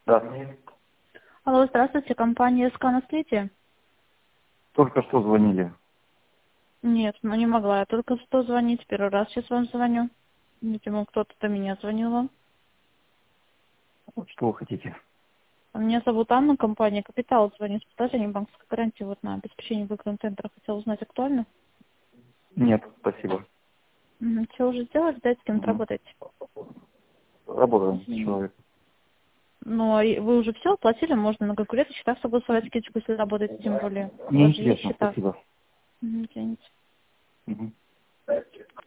Да. Алло, здравствуйте, компания СК Наследие? Только что звонили. Нет, ну не могла я только что звонить, первый раз сейчас вам звоню. Видимо, кто-то до меня звонил вам. Что вы хотите? Меня зовут Анна, компания Капитал звонит с предложением банковской гарантии вот на обеспечение выигранного тендера. Хотела узнать, актуально? Нет, спасибо. Все уже сделали, дайте с кем-то Угу. работаете. Работаем с Извини. человеком. Ну, а вы уже все оплатили, можно на калькуляторе счета согласовать скидочку, если работаете, тем более. У вас же есть Неинтересно, счета. спасибо. Извините. Угу.